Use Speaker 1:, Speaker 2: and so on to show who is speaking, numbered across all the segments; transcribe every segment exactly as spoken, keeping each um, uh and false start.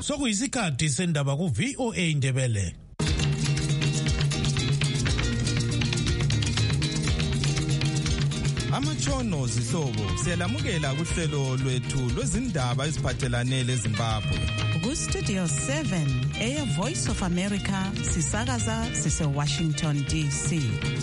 Speaker 1: sokuyisikhathi sendaba ku V O A Indebele.
Speaker 2: Amatshono zihlobo siyalamukela kuhlelo lwethu lwezindaba eziphathelane leZimbabwe.
Speaker 3: Ku Studio seven eya Voice of America sisakaza sise Washington D C.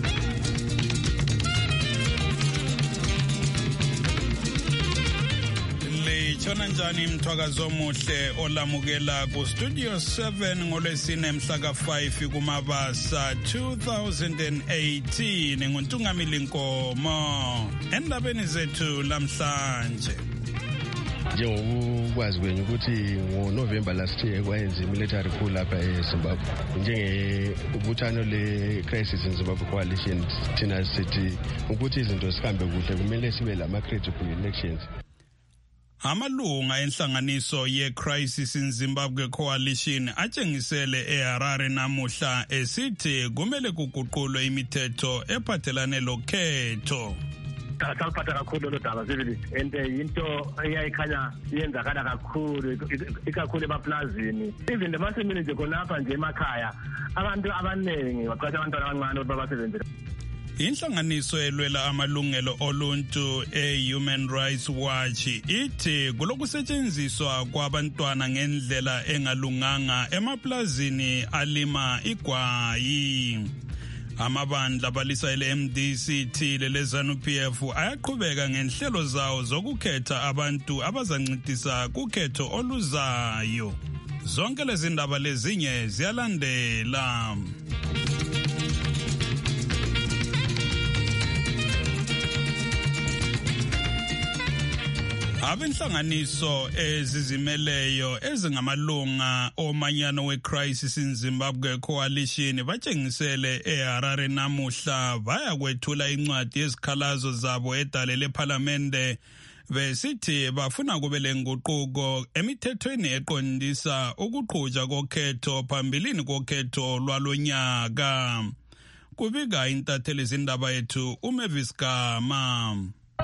Speaker 4: Chona njani mthwakazo omuhle olamukela ku Studio seven ngolwesine mhla ka five kuMabasa two thousand eighteen nguntungamili Nkomo endabeni zethu lamhlanje.
Speaker 5: Njengokwazi kwenye ukuthi ngoNovember last year kwayenza military coup lapha eZimbabwe njengebuthano le-Crisis in Zimbabwe Coalition thina sithi ukuthi izinto zihambe kuhle kumele sibe lama credible elections.
Speaker 4: Amalunga enhlanganiso ye-Crisis in Zimbabwe Coalition atshengisele eHarare namuhla esithi kumele kuguqulwe imithetho ephathelane lokhetho.
Speaker 6: Saliphatha kakhulu lo daba sibili ente into eyayikhanya iyenzakala kakhulu ikakhulu emaplazini even emasimini nje khonapha nje emakhaya abantu abaningi baqasha abantwana abancane ukuthi babasebenzele.
Speaker 4: Inhlanganiso elwela amalungelo oluntu e-Human Rights Watch ithi kulokusetshenziswa kwabantwana ngendlela engalunganga emaplazini alima igwayi. Amabandla balisa ele-M D C T lele-ZANU P F ayaqhubeka ngenhlelo zawo zokukhetha abantu abazancedisa kukhetho oluzayo. Zonke lezi ndaba lezinye ziyalandela. Abenhlanganiso ezizimeleyo ezingamalunga omanyano we-Crisis in Zimbabwe Coalition batshengisele eHarare namuhla baya kwethula incwadi yezikhalazo zabo edale lePhalamende besithi bafuna kube lenguquko emithethweni eqondisa ukuqhutshwa kokhetho phambilini kokhetho lwalonyaka. Kubika intatheli izindaba yethu uMavis Gama.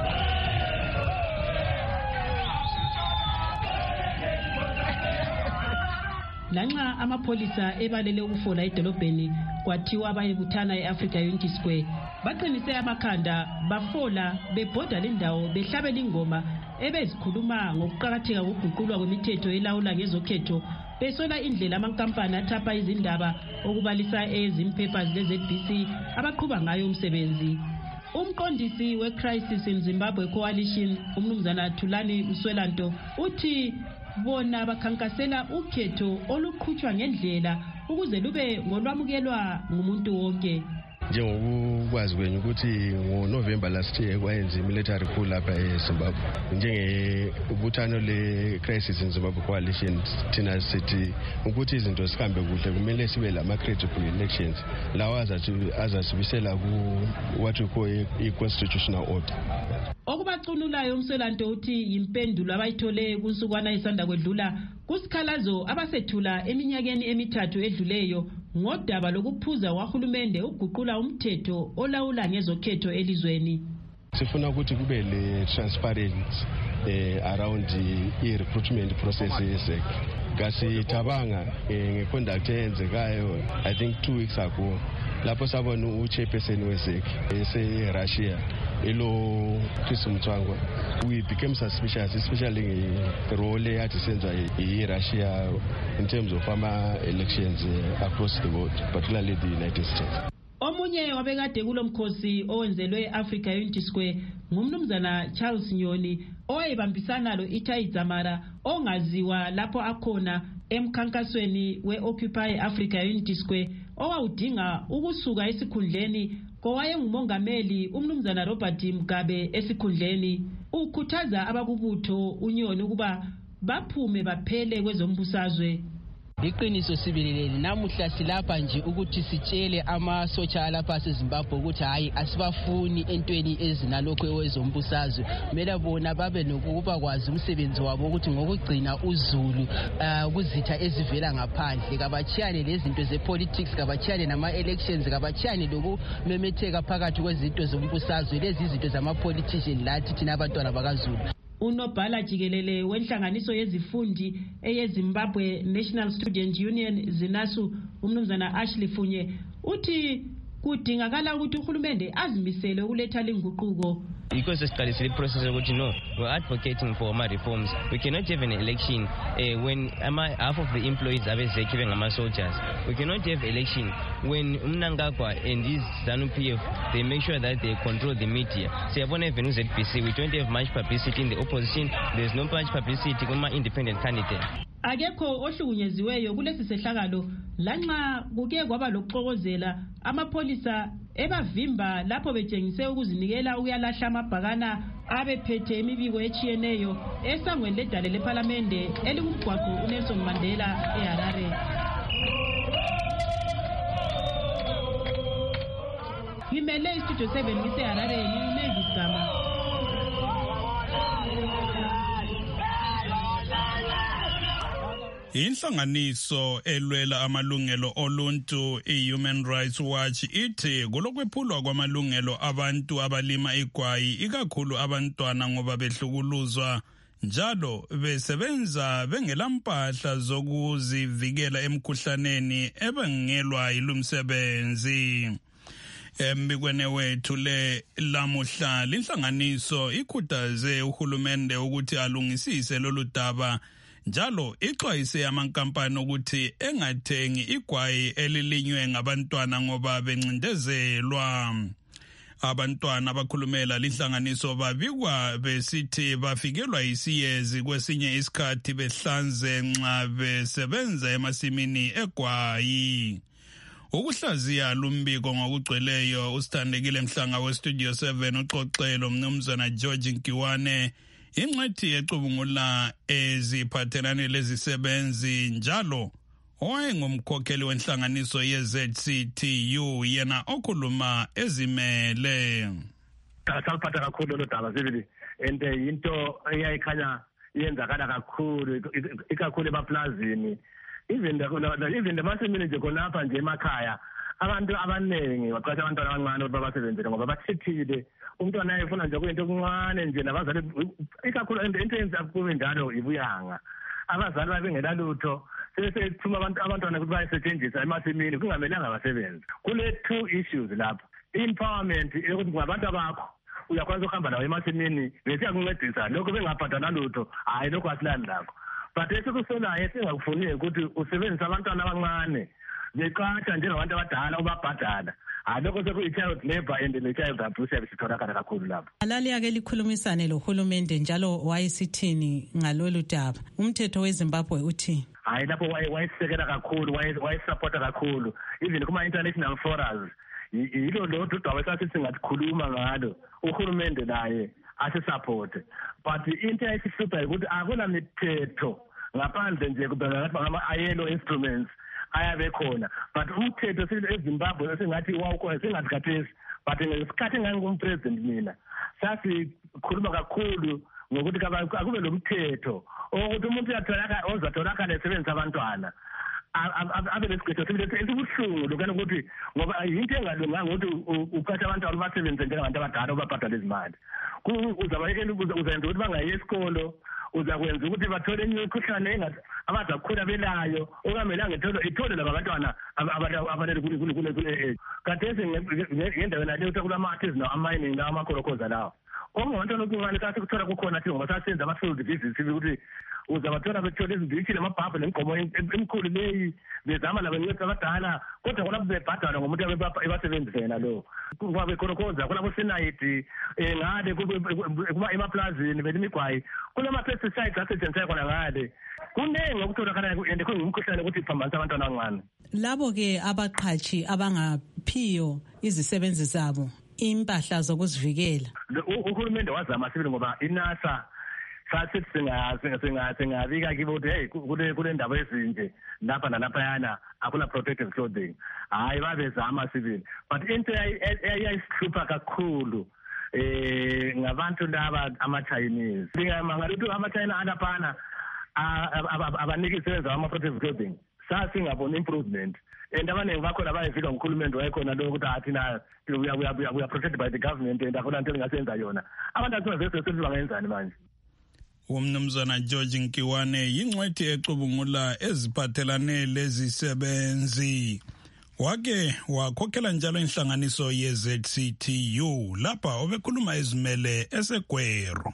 Speaker 7: Lanxa amapholisa ebalele ukufola edolobheni kwathiwa bayebuthana eAfrica Unity Square baqinise amakhanda bafola bebhoda lendawo behlabela ingoma ebezikhuluma ngokuqhakatheka kokuguqulwa kwemithetho elawula ngezokhetho besola indlela amankampani athapha izindaba okubalisa ezimpapers leZ B C abaqhuba ngayo umsebenzi. Umqondisi we-Crisis in Zimbabwe Coalition umnumzana Thulani Mswelanto uthi bona bakhankasela ukhetho oluqhutshwa ngendlela ukuze lube ngolwamukelwa ngumuntu wonke.
Speaker 5: Njengokwazi kwenye ukuthi ngoNovember last year kwayenza military coup lapha eZimbabwe njengebuthano le-Crisis in Zimbabwe Coalition thina sithi ukuthi izinto zihambe kuhle kumele sibe lama credible elections lawa azasibisela ku what we call i-constitutional order.
Speaker 7: Okubacunulayo umswelanto uthi yimpendulo abayithole kunsukwana isanda kwedlula kusikhalazo abasethula eminyakeni emithathu edluleyo ngodaba lokuphuza wahulumende ukuguqula umthetho olawula ngezokhetho elizweni.
Speaker 5: Sifuna ukuthi kube le transparency eh, around the recruitment process yesek. Kasi tabanga ngeconduct eyenzekayo I think two weeks ago lapho sabona uchairperson wesek ese Russia elo Chris Mtswangwa we became suspicious especially the role yathi senza i-Russia in terms of ama elections uh, across the world particularly the United States.
Speaker 7: Omunye wabekade kulomkhosi owenzelwe Africa Unity Square ngumnumzana Charles Nyoni owayebambisana lo Itai Dzamara ongaziwa lapho akhona emkhankasweni we-Occupy Africa Unity Square owawudinga ukusuka esikhundleni kowayengumongameli umnumzana Robert Mugabe esikhundleni. Ukhuthaza abakubutho uNyoni ukuba baphume baphele kwezombusazwe.
Speaker 8: Iqiniso sibileleni namuhla silapha nje ukuthi sitshele amasotsha alapha eZimbabwe ukuthi hayi asibafuni entweni ezinalokho ewezombusazwe mela bona babe nokuba kwazi umsebenzi wabo ukuthi ngokugcina uzulu kuzitha ezivela ngaphandle kabachiyane lezinto zepolitics kabachiyane nama elections kabachiyane lokumemetheka phakathi kwezinto zombusazwe lezi izinto zama politician lathi thina abantwana bakaZulu.
Speaker 7: Unobhala jikelele wenhlanganiso yezifundi eyeZimbabwe National Student Union ZINASU umnumzana Ashley Funye uthi kudingakala ukuthi uhulumende azimisele ukuletha linguquko.
Speaker 9: Because siqalisile iprocess ukuthi no, we're advocating for ama reforms. We cannot have an election uh, when ama half of the employees are executive ngama soldiers. We cannot have election when Mnangagwa and his ZANU-P F they make sure that they control the media. Siyabona even u Z P C we don't have much publicity in the opposition. There's no much publicity kuma independent candidate.
Speaker 7: Akekho ohlukunyeziweyo kulesi sehlakalo lanxa kuke kwaba lokuxokozela amapholisa ebavimba lapho betshengise ukuzinikela ukuyalahla amabhakana abephethe imibiko echiyeneyo esangweni ledale leParliament elikumgwaqo uNelson Mandela eHarare. Ngimele istudio seven ngiseHarare ngiMavis Gama.
Speaker 4: Inhlanganiso elwela amalungelo oluntu i-Human Rights Watch ithi kulokwephulwa kwamalungelo abantu abalima igwayi ikakhulu abantwana ngoba behlukuluzwa njalo besebenza bengelampahla zokuzivikela emkhuhlaneni ebangelwa yilumsebenzi. Embikweni wethu le lamuhla inhlanganiso ikhuthaze uhulumende ukuthi alungisise lolu daba njalo ixwayise amankampani ukuthi engathengi igwayi elilinywe ngabantwana ngoba bencindezelwa. Abantwana abakhulumela linhlanganiso babikwa besithi bafikelwa isiyezi kwesinye isikhathi behlanze nxa besebenza emasimini egwayi. Ukuhlaziya lumbiko ngokugcweleyo usithandekile Mhlanga westudio seven uxoxelo mnumzana George Nkiwane ingxethi ecubungula eziphathelane lezisebenzi njalo owayengumkhokheli wenhlanganiso ye-Z C T U yena okhuluma ezimele.
Speaker 6: Saliphatha kakhulu lo daba sibili and into eyayikhanya yenzakala kakhulu ikakhulu emaplazini even the even the masimini nje khonapha nje emakhaya abantu abaningi baqasha abantwana abancane ukuthi babasebenzele ngoba bathithile umntwana ayefuna nje kuyinto okuncane nje nabazali ikakhulu into eyenza kube njalo ibuyanga abazali babengela lutho sesethuma abantu abantwana ukuthi bayisetshenziswa emasimini kungamelanga basebenze. Kule two issues lapha empowerment ukuthi ngabantu abakho uyakwazi ukuhamba nawo emasimini bese yakuncedisa lokho bengabhadala lutho hayi lokho asilani lakho but esikusolayo singakufuni ukuthi usebenzise abantwana abancane beqasha njengabantu abadala ubabhadala alokho sekuyi-child labor and le-child abuse yabisitholakala kakhulu lapho.
Speaker 3: Alali ake likhulumisane lohulumende njalo wayesithini ngalolu daba umthetho weZimbabwe uthi
Speaker 6: hayi lapho wayesekela kakhulu wayesupporta kakhulu even kuma-international forums yilo lodwa udaba esasithi singakhuluma ngalo uhulumende naye asisupporte but into eyayisihlupha ukuthi akunamithetho ngaphandle nje kubengakathi ngama-ayelo instruments ayabe khona but umthetho sile eZimbabwe esingathi wawukhona singathi khathesi but ngesikhathi engangumpresident mina sasikhuluma kakhulu ngokuthi akube lo mthetho ukuthi umuntu uyatholakala ozatholakala esebenzisa abantwana abe lesigqetho sibile esibuhlungu lokana ukuthi ngoba yinto engalunganga ukuthi uqasha abantwana basebenze njengabantu abadala ubabhadala izimali uzabayekela uzenza ukuthi bangayi esikolo uzakwenza ukuthi bathole imikhuhlane engathi abazakhula belayo okungamelanga ithole laba bantwana abalele kule kathesi ngendaweni naleyo sekulama-artisan ama-mining lawo amakholokoza lawo okungabantwana okuncane sasikuthola kukhona thi ngoba sasenza ama-field visits ukuthi uzabathola bethola izinditshi lamabhabhu nemigqomo emkhulu leyi bezama labencedisa abadala kodwa khona bebhadala ngomuntu ebasebenzisa yena lo bekholokoza kulabo senayidi ngale emaplazini belimigwayi kulama-pesticides asetshenziswayo khona ngale kunengi okutholakalayo and kungumkhuhlane ukuthi iphambanisa abantwana abancane.
Speaker 3: Labo-ke abaqhatshi abangaphiyo izisebenzi zabo impahla zokuzivikela
Speaker 6: uhulumende wazama sibili ngoba iNASA sathi singabika kibo ukuthi hey kule ndaba ezinje lapha nalaphayana akuna protective clothing hayi babezama sibili but into eyayisihlupha kakhulu eh ngabantu laba ama-Chinese ngiyamangala ukuthi ama-China alaphana abaniki isebenza ama-protective clothing sasingabona improvement and abaningi bakhona bayefika ngukhulumende wayekhona lo ukuthi athina we are protected by the government and akuna nto engasenza yona abantu asingazesesithi bangenzani manje.
Speaker 4: umnumzana George Nkiwane yingcwethi ecubungula eziphathelane lezisebenzi. Wake wakhokhela njalo inhlanganiso ye-Z C T U lapha obekhuluma ezimele eseGwero.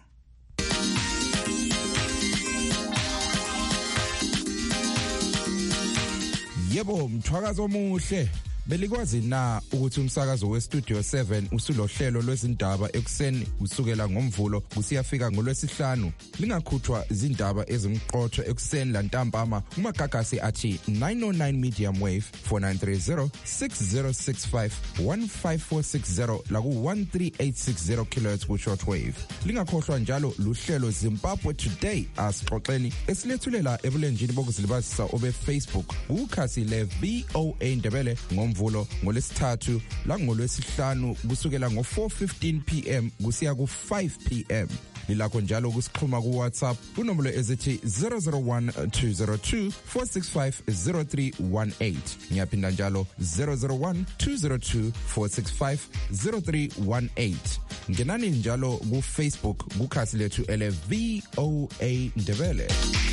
Speaker 10: Yebo, mthwakazo omuhle. Belikwazi na ukuthi umsakazo we-Studio seven usulohlelo lwezindaba ekuseni usukela ngomvulo kusiyafika ngolwesihlanu. Lingakhuthwa izindaba ezimqotho ekuseni lantambama kumagagasi athi nine oh nine medium wave four nine three zero six zero six five one five four six zero laku one three eight six zero kilohertz ku shortwave. Lingakhohlwa njalo luhlelo Zimbabwe Today asixoxeni esilethulela ebulenjini bokuzilibazisa obe Facebook kukhasi le V O A Ndebele ngom vulo ngolesithathu la ngolwesihlanu kusukela ngo four fifteen p m kusiya ku five p m Lilakho njalo kusixhuma ku WhatsApp kunombolo ezithi zero zero one two zero two four six five zero three one eight. Ngiyaphinda njalo zero zero one two zero two four six five zero three one eight. Ngenani njalo ku Facebook kukhasi lethu ele V O A Ndebele.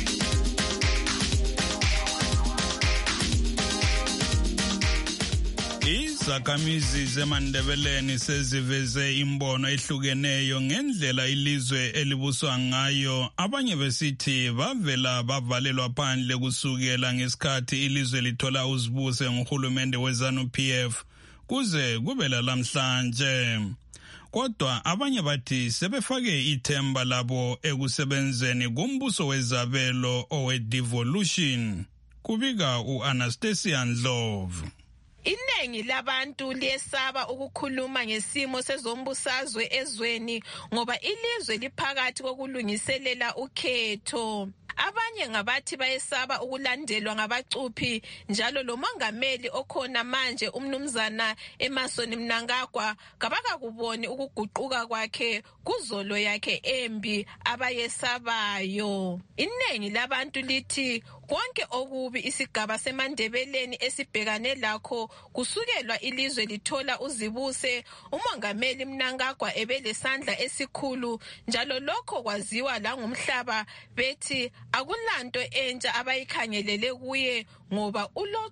Speaker 4: Izakhamizi zeMandebeleni seziveze imbono ehlukeneyo ngendlela ilizwe elibuswa ngayo. Abanye besithi bavela bavalelwa phandle kusukela ngesikhathi ilizwe lithola uzibuse nguhulumende weZANU P F kuze kube lamhlanje. Kodwa abanye bathi sebefake ithemba labo ekusebenzeni kumbuso wezabelo owe-devolution. Kubika u-Anastasia Ndlovu.
Speaker 11: Iningi labantu liyesaba ukukhuluma ngesimo sezombusazwe ezweni ngoba ilizwe liphakathi kokulungiselela ukhetho. Abanye ngabathi bayesaba ukulandelwa ngabacuphi njalo lo mongameli okhona manje umnumzana Emmerson Mnangagwa kabakakuboni ukuguquka kwakhe kuzolo yakhe embi abayesabayo. Iningi labantu lithi konke okubi isigaba seMandebeleni esibhekane lakho kusukelwa ilizwe lithola uzibuse umongameli Mnangagwa ebelesandla esikhulu njalo lokho kwaziwa la ngumhlaba bethi akulanto entsha abayikhangelele kuye ngoba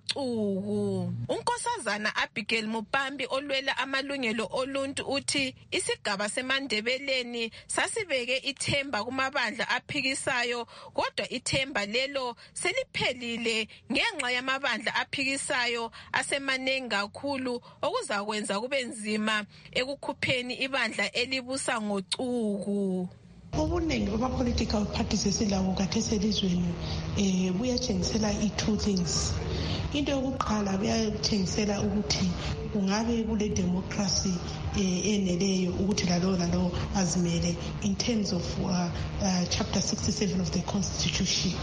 Speaker 11: ulocuku. Unkosazana Abigail Mupambi olwela amalungelo oluntu uthi isigaba seMandebeleni sasibeke ithemba kumabandla aphikisayo kodwa ithemba lelo seliphelile ngenxa yamabandla aphikisayo asemanengi kakhulu okuzakwenza kube nzima ekukhupheni ibandla elibusa ngocuku.
Speaker 12: Ubuningi bama-political parties esilawo khathesi elizweni um buyatshengisela i-two things. Into yokuqala buyatshengisela ukuthi kungabe kule democracy eneleyo ukuthi lalo lalo azimele in terms of uh, uh, chapter sixty-seven of the constitution.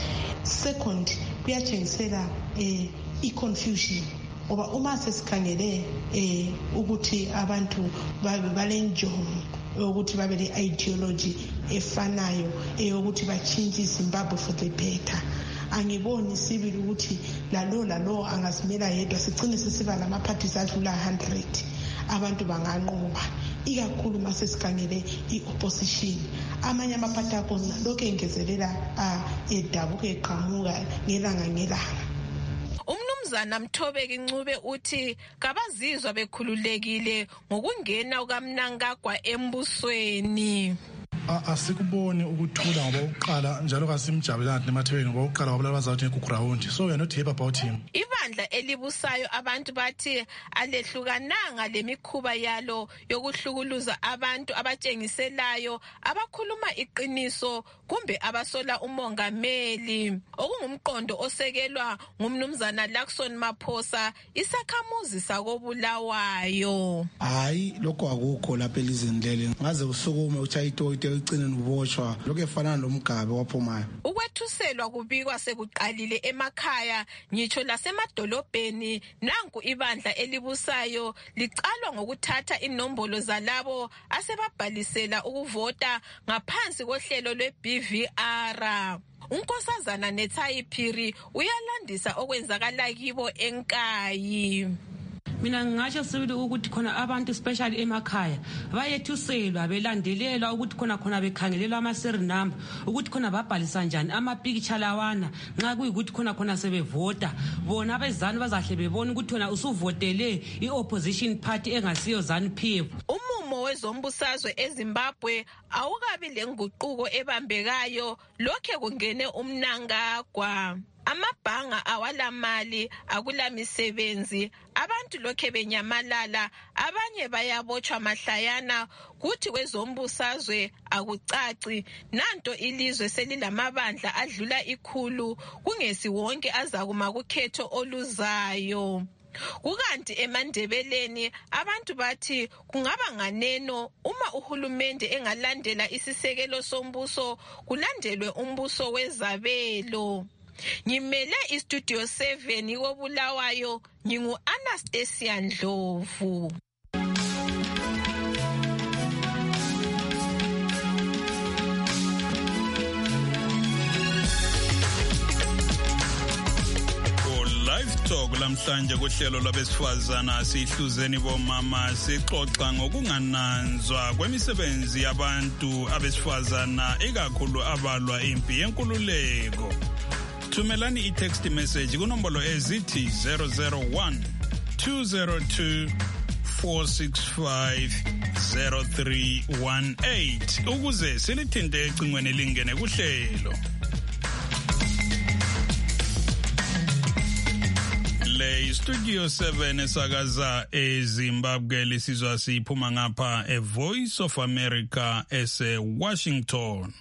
Speaker 12: Second, kuyatshengisela um i-confusion ngoba uma sesikhangele um ukuthi abantu balenjongo ukuthi babe le ideology efanayo eyokuthi bachinje iZimbabwe for the better. Angiboni sibili ukuthi lalo lalo angazimela yedwa sigcine sisiba lama-parties adlula one hundred abantu banganqoba ikakhulu mase sikhangele i-opposition. Amanye amaphathi akhona lokhu engezelela edabuka eqhamuka ngelanga ngelanga.
Speaker 11: Umnumzana Mthobeki Ncube uthi kabazizwa bekhululekile ngokungena kukaMnangagwa embusweni.
Speaker 13: Asikuboni ukuthula ngoba uqala njalo kasimjabulani nemathebeni ngoba uqala wabala bazawuthi ku-ground, so we are not happy about him.
Speaker 11: Ibandla elibusayo abantu bathi alehlukananga lemikhuba yalo yokuhlukuluza abantu abatshengiselayo abakhuluma iqiniso kumbe abasola umongameli okungumqondo osekelwa ngumnumzana Lakson Maphosa isakhamuzi sakobulawayo.
Speaker 14: Hayi lokho akukho lapha elizweni leli ngaze usukume uchayito ugcine ubotshwa lokho efana nomgabe waphumayo.
Speaker 11: Ukwethuselwa kubikwa sekuqalile emakhaya ngitsho lasemadolobheni. Nanku ibandla elibusayo licalwa ngokuthatha inombolo zalabo asebabhalisela ukuvota ngaphansi kohlelo lwe-B V R. Unkosazana Nethayi Phiri uyalandisa okwenzakala kibo eNkayi.
Speaker 15: mina ngingasho sibili ukuthi khona abantu especially emakhaya bayethuselwa belandelelwa ukuthi khona khona bekhangelelwa ama-serial number ukuthi khona babhalisa njani ama-picture lawana nxa kuyikuthi khona khona sebevota bona abezanu bazahle bebona ukuthi khona usuvotele i-opposition party engasiyo ZANU-P F.
Speaker 11: Umumo wezombusazwe eZimbabwe awukabi lenguquko ebambekayo lokhe kungene umnangagwa. Amabhanga awalamali, akulamisebenzi, abantu lokhe benyamalala, abanye bayabotshwa mahlayana, kuthi kwezombusazwe akucaci. Nanto ilizwe selilamabandla adlula ikhulu, kungesi wonke azakuma kukhetho oluzayo. Kukanti eMandebeleni abantu bathi kungaba nganeno uma uhulumende engalandela isisekelo sombuso kulandelwe umbuso wezabelo. Ngimele istudio seven koBulawayo, ngingu Anastasia Ndlovu.
Speaker 4: Live Talk lamhlanje kuhlelo lwabesifazana sihluzeni bomama sixoxa ngokungananzwa kwemisebenzi yabantu abesifazana ikakhulu abalwa impi yenkululeko. Thumelani i-text message kunombolo ezithi zero zero one two zero two four six five zero three one eight ukuze silithinte ecingweni lingene kuhlelo. Le Studio seven esakaza eZimbabwe lisizwa siphuma ngapha e Voice of America ese Washington.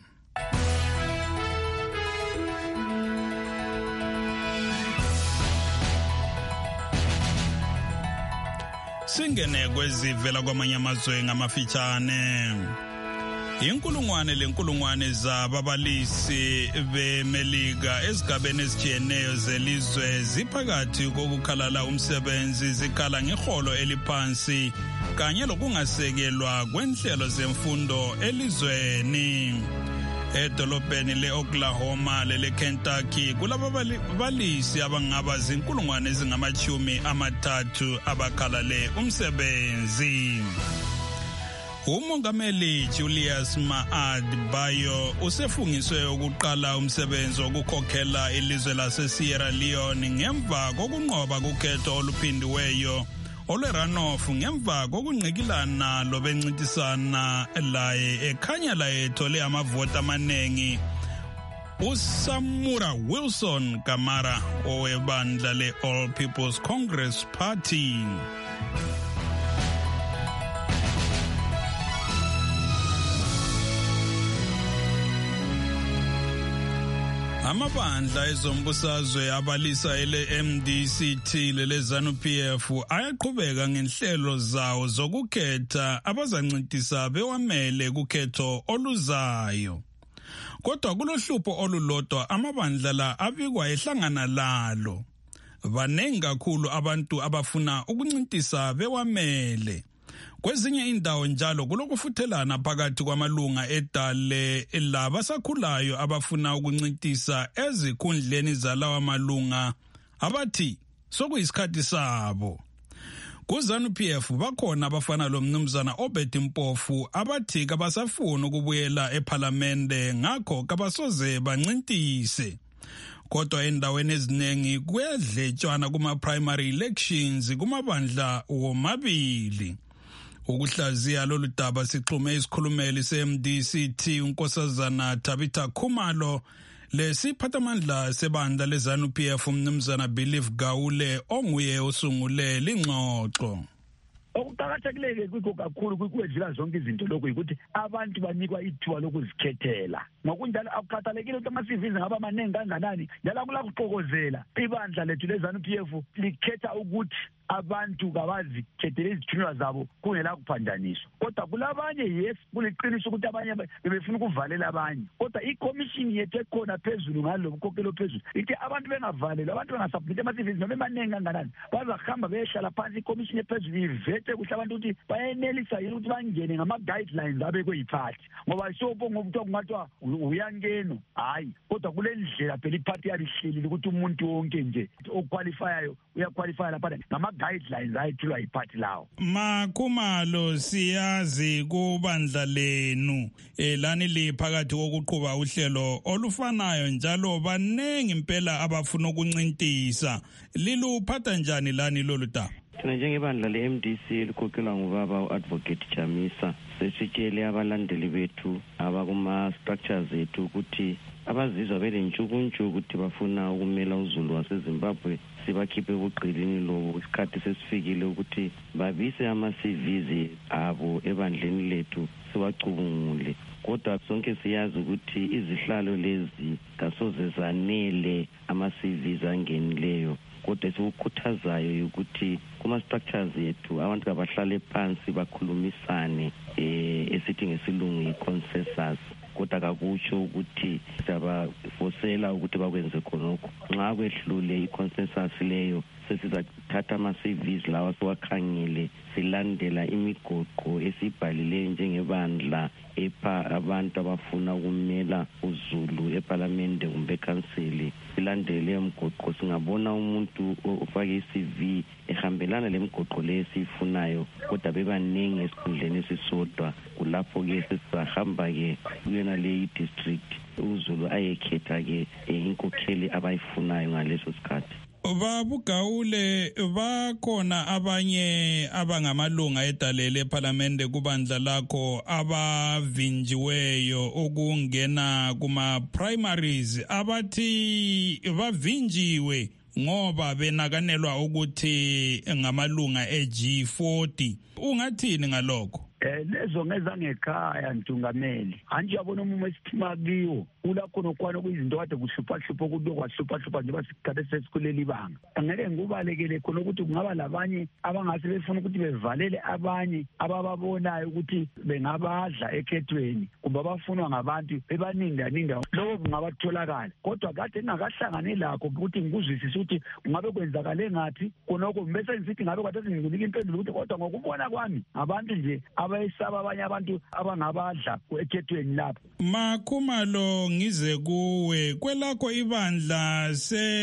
Speaker 4: Singene kwezivela kwamanye amazwe ngamafitshane. Inkulungwane lenkulungwane zababalisi beMelika ezigabeni ezitshiyeneyo zelizwe ziphakathi kokukhalala umsebenzi zikhala ngeholo eliphansi kanye lokungasekelwa kwenhlelo zemfundo elizweni. Edolobheni le-Oklahoma lele-Kentucky kulababalisi abangaba zinkulungwane ezingamachumi amathathu abakhalale umsebenzi. Umongameli Julius Maad Bio usefungiswe ukuqala umsebenzi wokukhokhela ilizwe lase-Sierra Leone ngemva kokunqoba kukhetho oluphindiweyo olwe-runoff ngemva kokungqikilana lobencintisana laye ekhanya laye ethole amavoti amaningi. uSamura Wilson Kamara owebandla le-All People's Congress Party. Amabandla ezombusazwe abalisa ele-M D C T lele ZANU-P F ayaqhubeka ngenhlelo zawo zokukhetha abazancintisa bewamele kukhetho oluzayo. Kodwa kulohlupho olulodwa amabandla la abikwa ehlangana lalo. Banengi kakhulu abantu abafuna ukuncintisa bewamele. Kwezinye indawo njalo kulokufuthelana phakathi kwamalunga edale labasakhulayo abafuna ukuncintisa ezikhundleni zalawa malunga abathi sokuyisikhathi sabo. KuZANU-P F bakhona abafana lomnumzana Obed Mpofu abathi kabasafuna ukubuyela eParliamente ngakho kabasoze bancintise. Kodwa endaweni eziningi kuyadletshwana kuma-primary elections kumabandla womabili. Ukuhlaziya lolu daba sixhume isikhulumeli se-M D C T unkosazana Tabitha Khumalo lesiphathamandla sebandla le-ZANU-P F umnumzana Believe Gawule onguye osungule lingxoxo.
Speaker 16: Okuqakathekile kwikho kakhulu kwedlula zonke izinto lokho ukuthi abantu banikwa ithuba lokuzikhethela. Ngokunjalo akukhathalekile ukuthi ama-C Vs ngaba maningi kanganani njalo kulakuxokozela ibandla lethu le-ZANU-P F likhetha ukuthi abantu kabazikhethele izithunywa zabo kungela kuphanjaniswa. Kodwa kulabanye yes kuliqiniso ukuthi abanye bebefuna ukuvalela abanye. Kodwa iCommission yethu ekhona phezulu ngalo bukhokhelo phezulu ithi abantu bengavalelwa abantu bangasubmit ama-C Vs noma emaningi kanganani bazahamba beyehlala phansi iCommission ephezulu ive baphethe kuhle abantu ukuthi bayenelisa yini ukuthi bangene ngama-guidelines abekwe yiphathi ngoba siyobonga ukuthiwa kungathiwa uyangeno hayi kodwa kule ndlela phela iphathi yalihlelile ukuthi umuntu wonke nje okwalifayayo uyakwalifaya lapha ngama-guidelines ayethulwa yiphathi lawo.
Speaker 4: Makhumalo, siyazi kubandla lenu eh, lani liphakathi kokuqhuba uhlelo olufanayo njalo banengi impela abafuna ukuncintisa. Liluphatha njani lani lolu daba?
Speaker 17: Thina njengebandla le-M D C elikhokelwa ngubaba u-Advocate Chamisa sesitshele abalandeli bethu abakuma-structures ethu ukuthi abazizwa belentshukuntshu ukuthi bafuna ukumela uZulu waseZimbabwe sibakhiphe ebuqilini lobo. Isikhathi sesifikile ukuthi babise ama-C Vs abo ebandleni lethu siwacubungule. Kodwa sonke siyazi ukuthi izihlalo lezi kasoze zanele ama-C Vs angenileyo. Kodwa esikukhuthazayo ukuthi kuma-structures ethu abantu abahlale phansi bakhulumisane eh esithi ngesilungu i-consensus. Kodwa kakutsho ukuthi siyabafosela ukuthi bakwenze khonokho. Nxa kwehlule i-consensus leyo sesizathatha ama-C Vs lawa siwakhangele silandela imigoqo esibhalileyo njengebandla epha abantu abafuna ukumela uZulu eParliament kumbe eKhansili. Silandele umgoqo, singabona umuntu ofake i-C V ehambelana lemigoqo leyo esifunayo kodwa bebaningi esikhundleni esisodwa, kulapho-ke sesizahamba-ke kuyona le district uZulu ayekhetha-ke inkokheli abayifunayo ngaleso sikhathi.
Speaker 4: Babugawule, bakhona abanye abangamalunga edalele eParliament kubandla lakho abavinjiweyo ukungena kuma primaries abathi bavinjiwe ngoba benakanelwa ukuthi ngamalunga e-G forty. Ungathini ngalokho?
Speaker 16: Eh lezo ngezangekhaya Ntungameli. Anje yabona umuntu esithima kiwo ulakho nokwana kuyizinto kade kuhlupha hlupha ukuthi kwahlupha hlupha nje basikhathe sesikuleli banga. Angeke ngubalekele khona ukuthi kungaba labanye abangase befuna ukuthi bevalele abanye abababonayo ukuthi bengabadla ekhethweni kumbe abafunwa ngabantu bebaninda ninda lokho kungabatholakala. Kodwa kade ngakahlangane lakho ukuthi ngikuzwisise ukuthi kungabe kwenzakale ngathi konoko bese ngisithi ngabe kade singinika impendulo ukuthi kodwa ngokubona kwami abantu nje abayisaba abanye abantu abangabadla ekhethweni lapho.
Speaker 4: Makhumalo, ngize kuwe kwelakho ibandla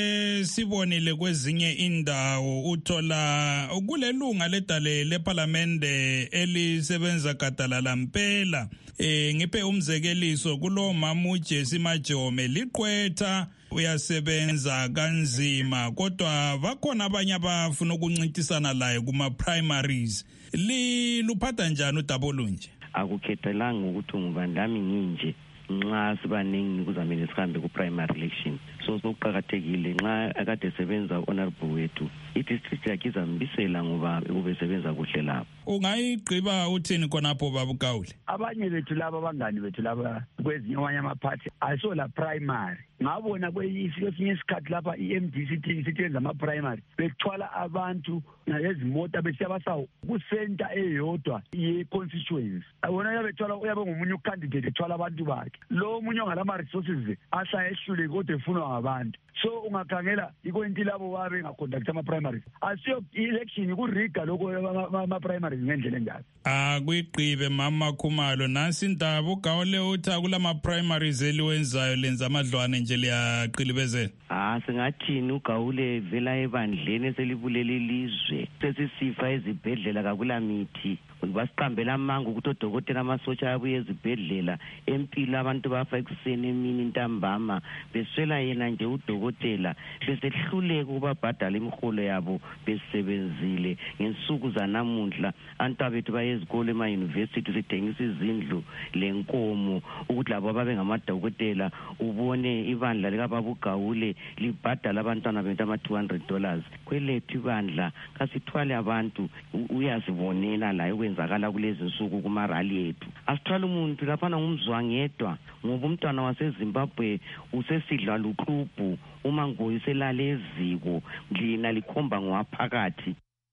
Speaker 4: sesibonile kwezinye indawo uthola kulelunga ledale leParliament elisebenza gadalala mpela. Eh ngiphe umzekeliso kulo mama uJesse Majome liqwetha uyasebenza kanzima kodwa bakhona abanye abafuna ukuncintisana laye kuma primaries. Liluphatha njani udaba olunje?
Speaker 17: Akukhethelanga ukuthi ngubani lami nginje nxa sibaningi kuzamele sihambe ku primary election. So sokuqhakathekile nxa akade sebenza honorable wethu i-district yakhe izambisela ngoba ubesebenza kuhle lapho.
Speaker 4: Ungayigqiba uthini khonapho babugawule?
Speaker 16: Abanye bethu laba abangani bethu laba kwezinye amanye amaphathi ayisola primary. Ngabona kwesinye isikhathi lapha i-M D C sithenza ama-primary bethwala abantu ngezimota besiyabasa kusenta eyodwa ye-constituency. Abona yabethwala uyabe ngomunye ucandidate ethwala abantu bakhe. Lo munye ongalama-resources ahlala ehlule kodwa efunwa ngabantu. So ungakhangela ikwenti labo babe ngaconduct ama-primaries. Asiyo election kuriga lokho ama-primaries ngendlela enjalo.
Speaker 4: Akuyigqibe mama Khumalo, nansi indaba ugawule uthi kulama-primaries eliwenzayo lenza amadlwane nje liyaqilibezela.
Speaker 17: Ah singathini ugawule vela ebandleni eselibulele ilizwe sesisifa ezibhedlela kakula mithi basiqambela amanga ukuthi odokotela amasotsha abuye ezibhedlela empilo abantu bafa ekuseni emini ntambama beswela yena nje udokotela besehluleka ukubabhadala imiholo yabo besebenzile ngensuku zanamuhla abantu bethu bayezikole ema-university sithengisa izindlu lenkomo ukuthi labo ababe ngamadokotela ubone ibandla likababa ugawule libhadala abantwana bethu ama-two hundred dollars kwelethu ibandla kasithwale abantu uyazibonela la kwenzakala kulezi nsuku kumarali ethu. Asithwala umuntu laphana ngumzwangedwa ngoba umntwana waseZimbabwe usesidla luqhubu uma ngoyiselale eziko lina likhomba ngwaphakathi.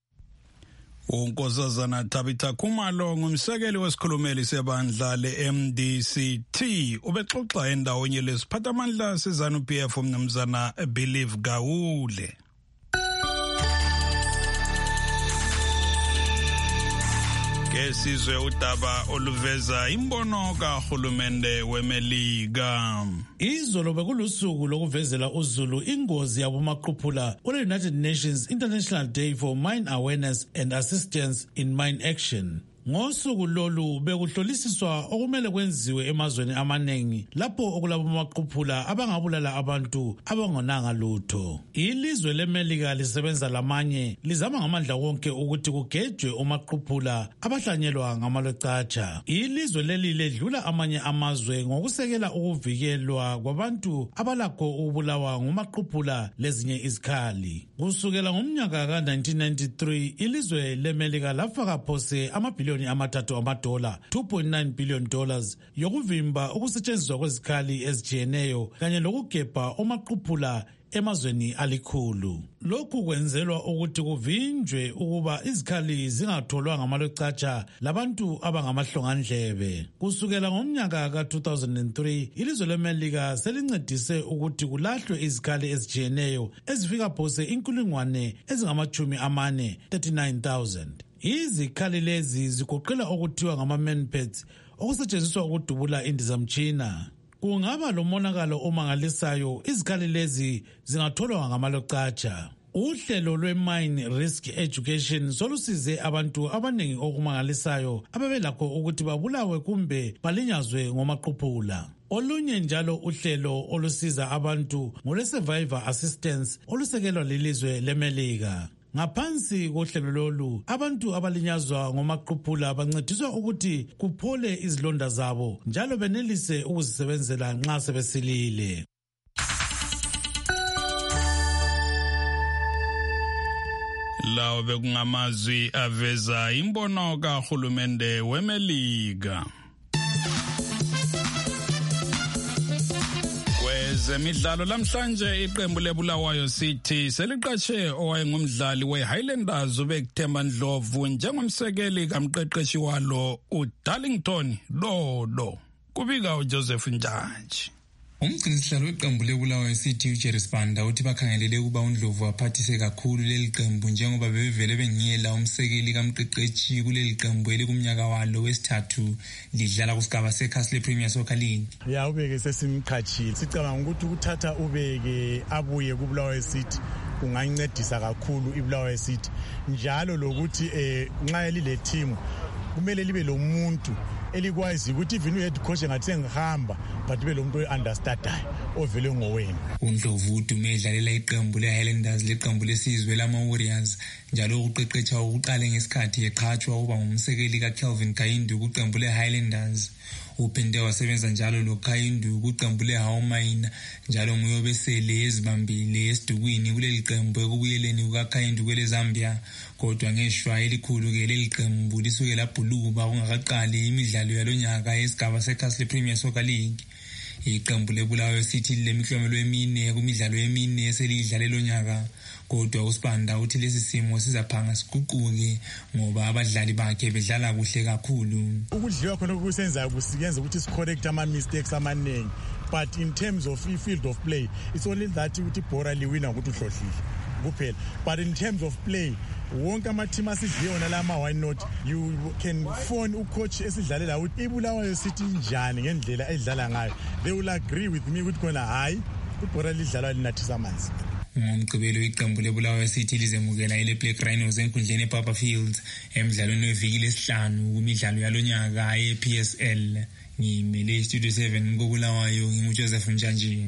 Speaker 4: Unkosazana Tabitha Khumalo ngumsekeli wesikhulumeli sebandla le-M D C T ubexoxa endaweni lesiphathamandla seZANU P F umnumzana Believe Gawule. Kesizwe udaba oluveza imbono kahulumende weMelika.
Speaker 1: Izolo bekulusuku lokuvezela uZulu ingozi yabomaqhuphula kule United Nations International Day for Mine Awareness and Assistance in Mine Action. Ngosuku lolu bekuhlolisiswa okumele kwenziwe emazweni amaningi lapho okulabomaqhuphula abangabulala abantu abangonanga lutho. Ilizwe leMelika lisebenza lamanye lizama ngamandla wonke ukuthi kugejwe omaqhuphula abahlanyelwa ngamalecatsha. Ilizwe leli ledlula amanye amazwe ngokusekela ukuvikelwa kwabantu abalakho ukubulawa ngomaqhuphula lezinye izikhali. Kusukela ngomnyaka ka nineteen ninety-three ilizwe leMelika lafaka phose amabhiliyoni amathathu amadola two point nine billion dollars yokuvimba ukusetshenziswa kwezikhali ezijiyeneyo kanye lokugebha omaqhuphula emazweni alikhulu. Lokhu kwenzelwa ukuthi kuvinjwe ukuba izikhali zingatholwa ngamalecatsha labantu abangamahlongandlebe. Kusukela ngomnyaka ka two thousand three ilizwe leMelika selincedise ukuthi kulahlwe izikhali ezijiyeneyo ezifika phose inkulungwane ezingamachumi amane thirty-nine thousand. Izikhali lezi zigoqela okuthiwa ngama-manpads okusetshenziswa ukudubula indizamtshina. Kungaba lomonakalo omangalisayo izikhali lezi zingatholwa ngamalecatsha. Uhlelo lwe-Mine Risk Education solusize abantu abaningi okumangalisayo ababelakho ukuthi babulawe kumbe balinyazwe ngomaqhuphula. Olunye njalo uhlelo olusiza abantu ngole-Survivor Assistance olusekelwa lilizwe leMelika. Ngaphansi kohlelo lolu abantu abalinyazwa ngomaqhuphula bancediswa ukuthi kuphole izilonda zabo njalo benelise ukuzisebenzela nxa sebesilile.
Speaker 4: Lawo bekungamazwi aveza imbono kahulumende weMelika. Zemidlalo lamhlanje iqembu leBulawayo City seliqashe owayengumdlali weHighlanders uBekuthemba Ndlovu njengomsekeli kamqeqeshi walo uDarlington Dodo. Kubika uJoseph Njaji.
Speaker 18: Umgcinisihlalo weqembu leBulawayo City uJerry Sibanda uthi bakhangelele ukuba uNdlovu aphathise kakhulu leli qembu njengoba bebevele bengiyela umsekeli kamqeqeshi kuleli qembu elikumnyaka walo wesithathu lidlala kusigaba seCastle Premier Soccer League.
Speaker 19: Ya ubeke sesimqhatshile. Sicabanga ukuthi ukuthatha ubeke abuye kuBulawayo City kungancedisa kakhulu iBulawayo City. Njalo lokuthi eh nxa elile team kumele libe lo muntu elikwazi ukuthi even uhead coach ngathi engihamba but be lo muntu ounderstandayo ovele ngowena.
Speaker 18: uNdlovu udume edlalela iqembu leHighlanders leqembu lesizwe lama Warriors njalo uqeqetsha ukuqala ngesikhathi eqhatshwa uba ngumsekeli kaKelvin Kayindu kuqembu leHighlanders. Uphinde wasebenza njalo lo Kayindu kuqembu leHawmaina njalo nguye obesele ezibambile esidukwini kuleli qembu ekubuyeleni kukaKayindu kwele Zambia. Kodwa ngeshwa elikhulu ke leli qembu lisuke labhuluba kungakaqali imidlalo yalonyaka esigaba seCastle Premier Soccer League. Iqembu leBulawayo City lemiklomelo emine kumidlalo emine eselidlale lonyaka. Kodwa uSibanda uthi lesi simo sizaphanga siguquke ngoba abadlali bakhe bedlala kuhle kakhulu.
Speaker 19: Ukudliwa khona okusenza kusiyenza ukuthi sicorrect ama mistakes amaningi, but in terms of field of play it's only that ukuthi ibhora liwina ukuthi uhlohlile kuphela. But in terms of play wonke ama-team asidliyona lama why not you can phone ucoach esidlalela ukuthi iBulawayo City njani ngendlela edlala ngayo. They will agree with me ukuthi khona hayi ibhora lidlalwa linathisa amanzi.
Speaker 18: Ngomgqibelo iqembu leBulawayo City lizemukela ile Black Rhinos enkundleni ePapa Fields emidlalweni weviki lesihlanu kumidlalo yalonyaka ye-P S L. Ngimele Studio seven koBulawayo nginguJoseph Njanji.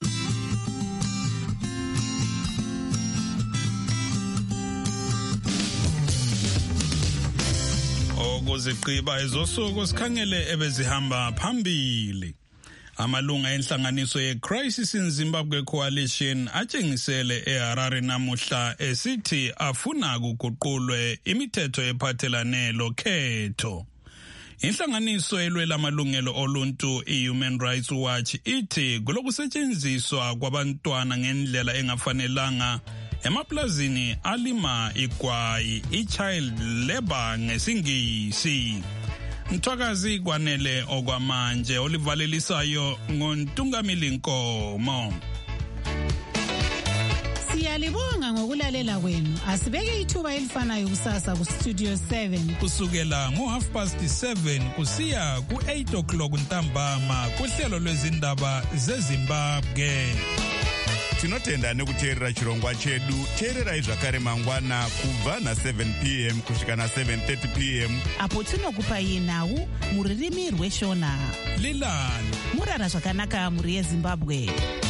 Speaker 4: Okuziqiba ezosuku sikhangele ebezihamba phambili. Amalunga enhlanganiso ye-Crisis in Zimbabwe Coalition atshengisele eHarare namuhla esithi afuna kuguqulwe imithetho ephathelane lokhetho. Inhlanganiso elwela amalungelo oluntu iHuman Rights Watch ithi kulokusetshenziswa kwabantwana ngendlela engafanelanga emaplazini alima igwayi i-child labor ngesingisi. Mthwakazi Kwanele okwamanje olivalelisayo ngoNtungamili Nkomo.
Speaker 3: Siya Siyalibonga ngokulalela kwenu. Asibeke ithuba elifanayo kusasa ku Studio seven.
Speaker 4: Kusukela ngo half past seven kusiya ku eight o'clock ntambama kuhlelo lwezindaba zeZimbabwe.
Speaker 20: Tinotenda nekuteerera chirongwa chedu. Teererai zvakare mangwana kubva na seven p m kusvika na seven thirty p m
Speaker 3: apo tinokupai nhau muririmi rweshona.
Speaker 4: Lilani
Speaker 3: murara zvakanaka muri yeZimbabwe.